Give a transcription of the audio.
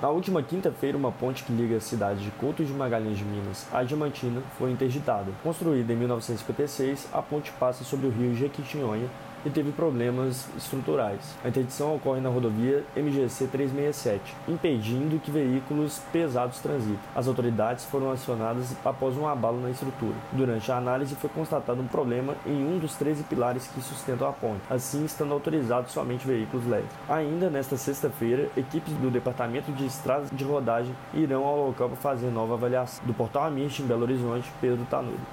Na última quinta-feira, uma ponte que liga a cidade de Couto de Magalhães de Minas à Diamantina foi interditada. Construída em 1956, a ponte passa sobre o rio Jequitinhonha e teve problemas estruturais. A interdição ocorre na rodovia MGC 367, impedindo que veículos pesados transitem. As autoridades foram acionadas após um abalo na estrutura. Durante a análise foi constatado um problema em um dos 13 pilares que sustentam a ponte, assim estando autorizados somente veículos leves. Ainda nesta sexta-feira, equipes do Departamento de Estradas de Rodagem irão ao local para fazer nova avaliação. Do Portal Amirte, em Belo Horizonte, Pedro Tanuri.